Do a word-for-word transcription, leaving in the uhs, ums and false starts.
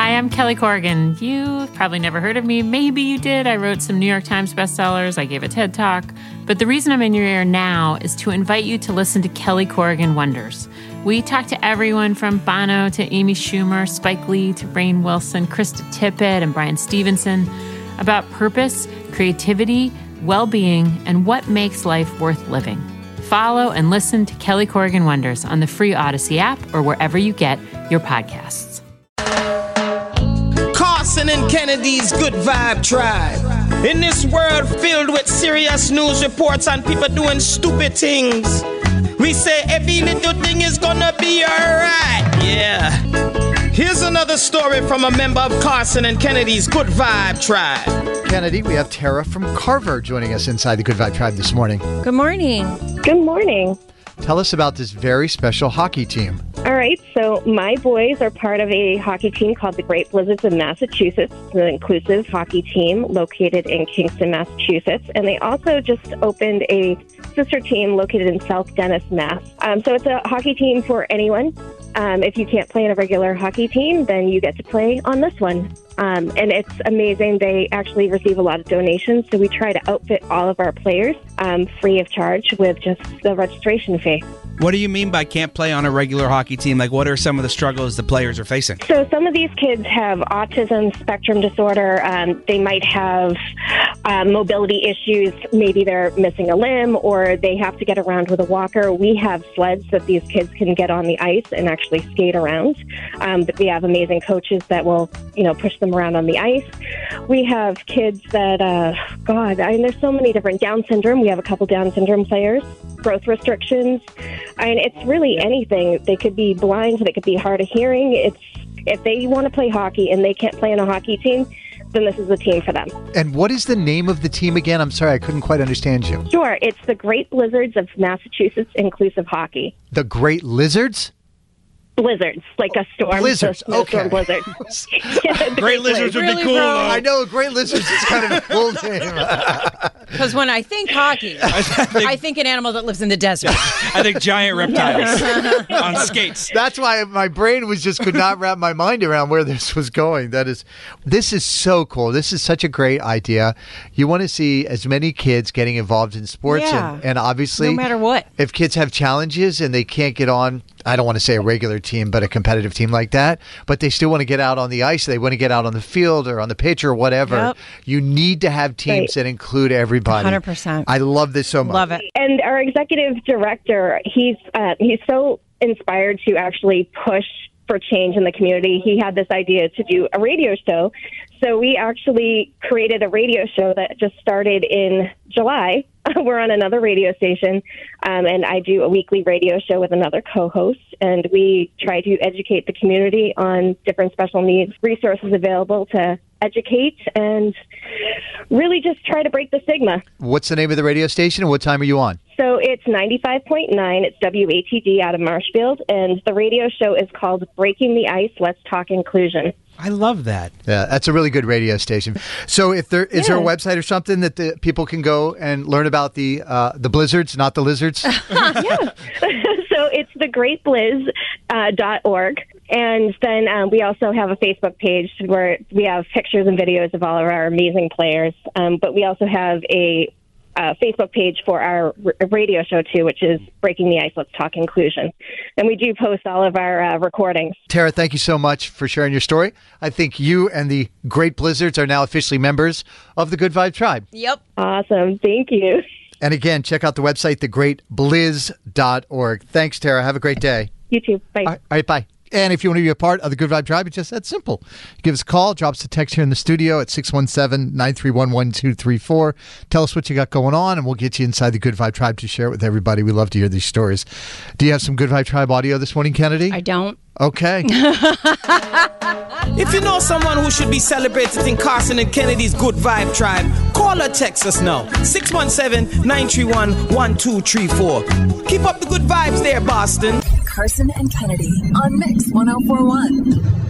Hi, I'm Kelly Corrigan. You've probably never heard of me. Maybe you did. I wrote some New York Times bestsellers. I gave a TED Talk. But the reason I'm in your ear now is to invite you to listen to Kelly Corrigan Wonders. We talk to everyone from Bono to Amy Schumer, Spike Lee to Rainn Wilson, Krista Tippett, and Brian Stevenson about purpose, creativity, well-being, and what makes life worth living. Follow and listen to Kelly Corrigan Wonders on the free Odyssey app or wherever you get your podcasts. Carson and Kennedy's Good Vibe Tribe. In this world filled with serious news reports and people doing stupid things, we say every little thing is gonna be alright. Yeah. Here's another story from a member of Carson and Kennedy's Good Vibe Tribe. Kennedy, we have Tara from Carver joining us inside the Good Vibe Tribe this morning. Good morning. Good morning. Tell us about this very special hockey team. All right, so my boys are part of a hockey team called the Great Blizzards of Massachusetts, an inclusive hockey team located in Kingston, Massachusetts. And they also just opened a sister team located in South Dennis, Mass. Um, so it's a hockey team for anyone. Um, if you can't play in a regular hockey team, then you get to play on this one. Um, and it's amazing. They actually receive a lot of donations, so we try to outfit all of our players um, free of charge with just the registration fee. What do you mean by can't play on a regular hockey team? Like, what are some of the struggles the players are facing? So some of these kids have autism spectrum disorder. Um, they might have um, mobility issues. Maybe they're missing a limb or they have to get around with a walker. We have sleds that these kids can get on the ice and actually skate around. Um, but we have amazing coaches that will, you know, push them around on the ice. We have kids that, uh, God, I mean, there's so many different Down syndrome. We have a couple Down syndrome players, growth restrictions. I mean, it's really anything. They could be blind. They could be hard of hearing. It's if they want to play hockey and they can't play on a hockey team, then this is the team for them. And what is the name of the team again? I'm sorry, I couldn't quite understand you. Sure. It's the Great Blizzards of Massachusetts Inclusive Hockey. The Great Lizards? Blizzards, like a storm. Blizzards, so okay. blizzard. yeah, great lizards would really be cool. wrong. I know, Great Lizards is kind of a cool name. Because when I think hockey, I think, I think an animal that lives in the desert. I think giant reptiles on skates. That's why my brain was just could not wrap my mind around where this was going. That is, this is so cool. This is such a great idea. You want to see as many kids getting involved in sports, Yeah. and, and obviously, No matter what. if kids have challenges and they can't get on, I don't want to say a regular team, but a competitive team like that, but they still want to get out on the ice, they want to get out on the field or on the pitch or whatever. Yep. You need to have teams Right. that include everybody. one hundred percent. I love this so much. Love it. And our executive director, he's uh, he's so inspired to actually push for change in the community. He had this idea to do a radio show. So we actually created a radio show that just started in July. We're on another radio station, um, and I do a weekly radio show with another co-host, and we try to educate the community on different special needs resources available to educate and really just try to break the stigma. What's the name of the radio station and what time are you on? So it's ninety-five point nine. It's W A T D out of Marshfield, and the radio show is called Breaking the Ice, Let's Talk Inclusion. I love that. Yeah, that's a really good radio station. So, if there is Yeah. there a website or something that the people can go and learn about the uh, the blizzards, not the lizards? Yeah. So it's the great blizz dot org. And then um, we also have a Facebook page where we have pictures and videos of all of our amazing players. Um, but we also have a Uh, Facebook page for our r- radio show, too, which is Breaking the Ice, Let's Talk Inclusion. And we do post all of our uh, recordings. Tara, thank you so much for sharing your story. I think you and the Great Blizzards are now officially members of the Good Vibe Tribe. Yep. Awesome. Thank you. And again, check out the website, the great blizz dot org. Thanks, Tara. Have a great day. You too. Bye. All right, all right, bye. And if you want to be a part of the Good Vibe Tribe, it's just that simple. Give us a call, drop us a text here in the studio at six one seven, nine three one, one two three four. Tell us what you got going on, and we'll get you inside the Good Vibe Tribe to share it with everybody. We love to hear these stories. Do you have some Good Vibe Tribe audio this morning, Kennedy? I don't. Okay. If you know someone who should be celebrated in Carson and Kennedy's Good Vibe Tribe, call or text us now. six one seven, nine three one, one two three four. Keep up the good vibes there, Boston. Carson and Kennedy on Mix one oh four one.